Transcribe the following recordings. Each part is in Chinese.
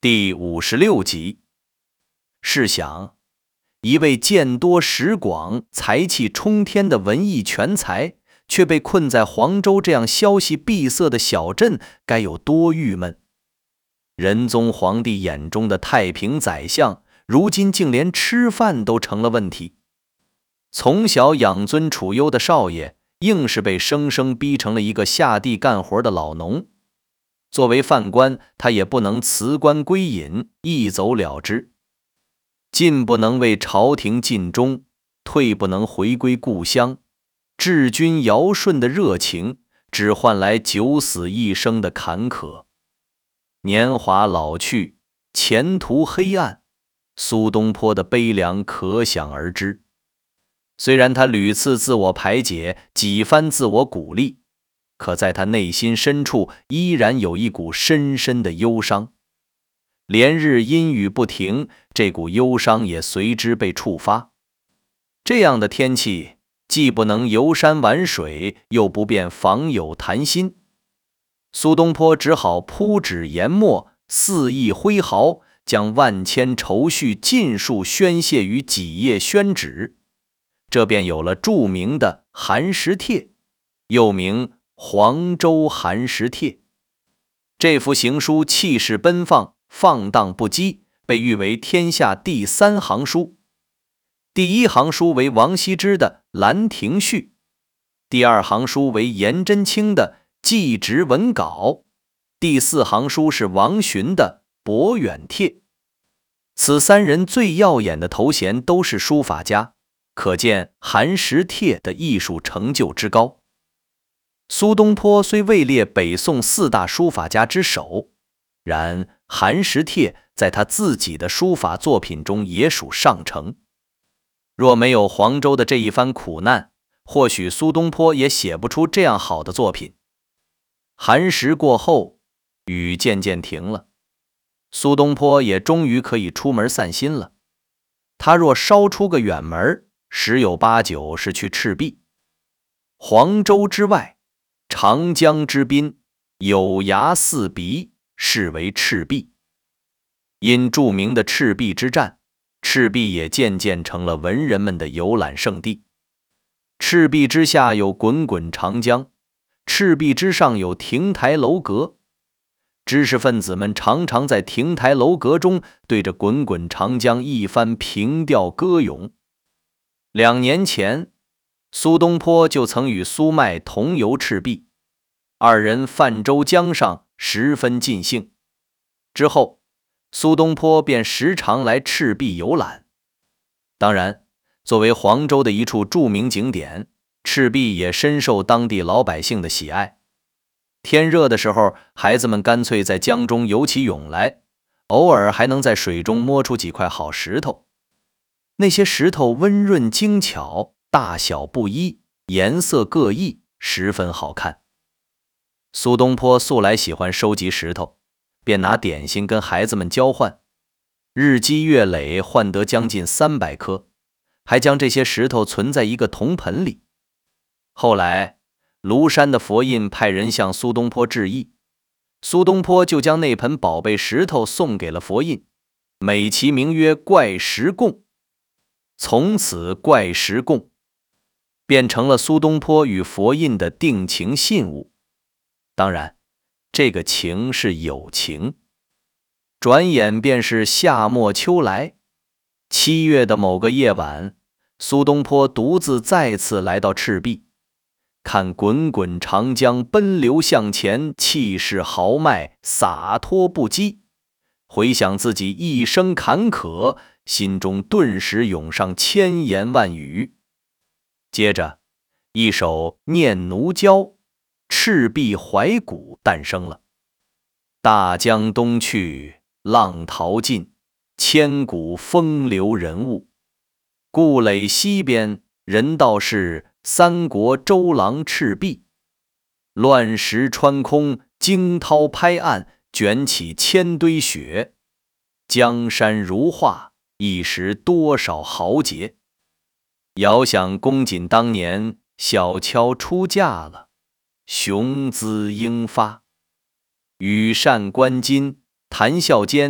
第56集。试想，一位见多识广、才气冲天的文艺全才，却被困在黄州这样消息闭塞的小镇，该有多郁闷。仁宗皇帝眼中的太平宰相，如今竟连吃饭都成了问题。从小养尊处优的少爷，硬是被生生逼成了一个下地干活的老农。作为犯官，他也不能辞官归隐，一走了之。进不能为朝廷尽忠，退不能回归故乡，治军尧舜的热情，只换来九死一生的坎坷。年华老去，前途黑暗，苏东坡的悲凉可想而知。虽然他屡次自我排解，几番自我鼓励，可在他内心深处依然有一股深深的忧伤。连日阴雨不停，这股忧伤也随之被触发。这样的天气，既不能游山玩水，又不便访友谈心。苏东坡只好铺纸研墨，肆意挥毫，将万千愁绪尽数宣泄于几页宣纸。这便有了著名的《寒食帖》，又名《黄州寒食帖》。这幅行书气势奔放，放荡不羁，被誉为天下第3行书。第1行书为王羲之的《兰亭序》，第2行书为颜真卿的《祭侄文稿》，第4行书是王洵的《博远帖》。此3人最耀眼的头衔都是书法家，可见《寒食帖》的艺术成就之高。苏东坡虽位列北宋4大书法家之首，然《寒食帖》在他自己的书法作品中也属上乘。若没有黄州的这一番苦难，或许苏东坡也写不出这样好的作品。寒食过后，雨渐渐停了，苏东坡也终于可以出门散心了。他若稍出个远门，十有八九是去赤壁。黄州之外，长江之滨，有崖四鼻，是为赤壁。因著名的赤壁之战，赤壁也渐渐成了文人们的游览胜地。赤壁之下有滚滚长江，赤壁之上有亭台楼阁。知识分子们常常在亭台楼阁中对着滚滚长江一番凭吊歌咏。2年前，苏东坡就曾与苏迈同游赤壁，2人泛舟江上，十分尽兴。之后，苏东坡便时常来赤壁游览。当然，作为黄州的一处著名景点，赤壁也深受当地老百姓的喜爱。天热的时候，孩子们干脆在江中游起泳来，偶尔还能在水中摸出几块好石头。那些石头温润精巧，大小不一，颜色各异，十分好看。苏东坡素来喜欢收集石头，便拿点心跟孩子们交换，日积月累换得将近300颗，还将这些石头存在一个铜盆里。后来庐山的佛印派人向苏东坡致意，苏东坡就将那盆宝贝石头送给了佛印，美其名曰怪石供。从此怪石供变成了苏东坡与佛印的定情信物。当然，这个情是友情。转眼便是夏末秋来，7月的某个夜晚，苏东坡独自再次来到赤壁，看滚滚长江奔流向前，气势豪迈，洒脱不羁。回想自己一生坎坷，心中顿时涌上千言万语。接着，一首《念奴娇·赤壁怀古》诞生了。大江东去，浪淘尽，千古风流人物。故垒西边，人道是三国周郎赤壁。乱石穿空，惊涛拍岸，卷起千堆雪。江山如画，一时多少豪杰。遥想公瑾当年，小乔出嫁了，雄姿英发。羽扇纶巾，谈笑间，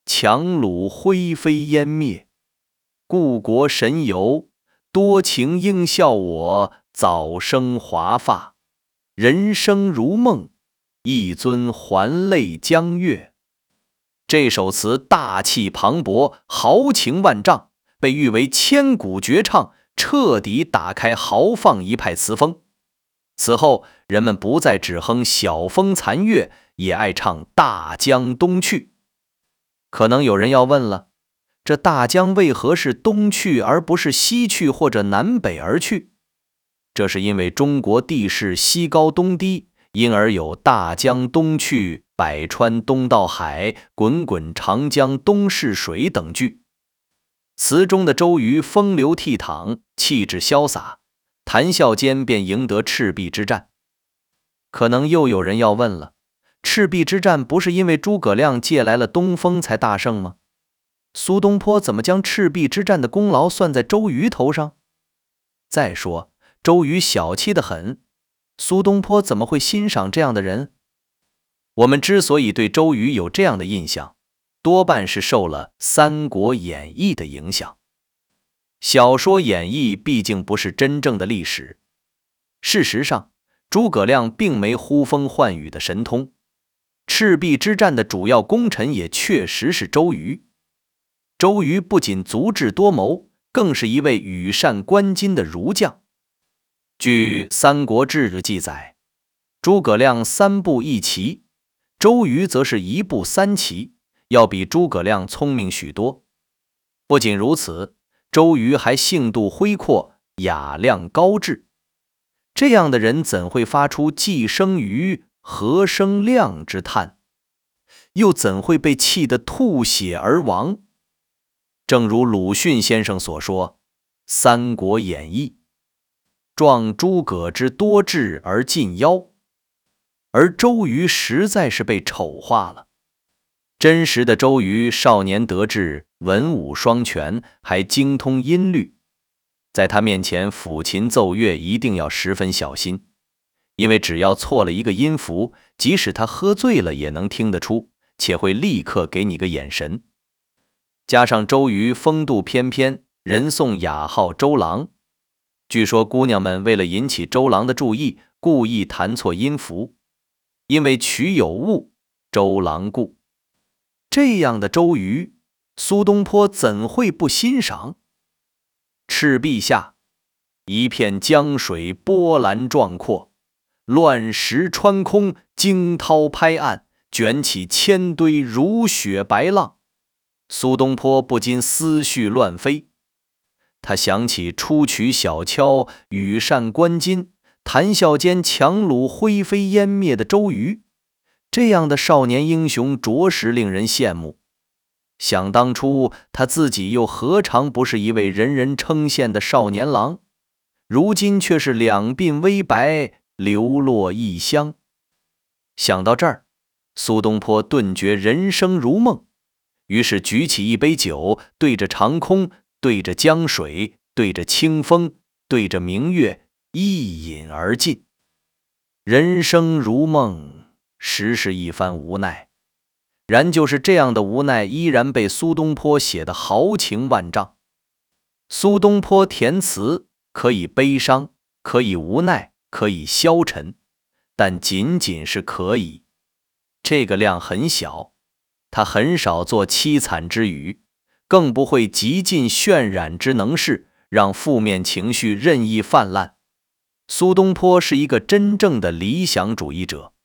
樯橹灰飞烟灭。故国神游，多情应笑我早生华发。人生如梦，一尊还酹江月。这首词大气磅礴，豪情万丈，被誉为千古绝唱，彻底打开豪放一派词风。此后，人们不再只哼晓风残月，也爱唱大江东去。可能有人要问了，这大江为何是东去而不是西去或者南北而去？这是因为中国地势西高东低，因而有大江东去，百川东到海，滚滚长江东逝水等句。词中的周瑜风流倜傥，气质潇洒，谈笑间便赢得赤壁之战。可能又有人要问了，赤壁之战不是因为诸葛亮借来了东风才大胜吗？苏东坡怎么将赤壁之战的功劳算在周瑜头上？再说，周瑜小气得很，苏东坡怎么会欣赏这样的人？我们之所以对周瑜有这样的印象，多半是受了《三国演义》的影响。小说演义毕竟不是真正的历史。事实上，诸葛亮并没呼风唤雨的神通，赤壁之战的主要功臣也确实是周瑜。周瑜不仅足智多谋，更是一位羽扇纶巾的儒将。据《三国志》记载，诸葛亮3步一骑，周瑜则是1步3骑，要比诸葛亮聪明许多。不仅如此，周瑜还性度恢阔，雅量高致。这样的人怎会发出既生瑜，何生亮之叹？又怎会被气得吐血而亡？正如鲁迅先生所说，《三国演义》壮诸葛之多智而近妖，而周瑜实在是被丑化了。真实的周瑜少年得志，文武双全，还精通音律。在他面前抚琴奏乐一定要十分小心，因为只要错了一个音符，即使他喝醉了也能听得出，且会立刻给你个眼神。加上周瑜风度翩翩，人送雅号周郎。据说姑娘们为了引起周郎的注意，故意弹错音符，因为曲有误，周郎顾。这样的周瑜，苏东坡怎会不欣赏？赤壁下，一片江水波澜壮阔，乱石穿空，惊涛拍岸，卷起千堆如雪白浪。苏东坡不禁思绪乱飞，他想起出曲小敲，羽扇纶巾，谈笑间樯橹灰飞烟灭的周瑜，这样的少年英雄着实令人羡慕。想当初他自己又何尝不是一位人人称羡的少年郎，如今却是两鬓微白，流落异乡。想到这儿，苏东坡顿觉人生如梦，于是举起一杯酒，对着长空，对着江水，对着清风，对着明月，一饮而尽。人生如梦，实是一番无奈。然就是这样的无奈，依然被苏东坡写得豪情万丈。苏东坡填词可以悲伤，可以无奈，可以消沉，但仅仅是可以。这个量很小，他很少做凄惨之语，更不会极尽渲染之能事，让负面情绪任意泛滥。苏东坡是一个真正的理想主义者。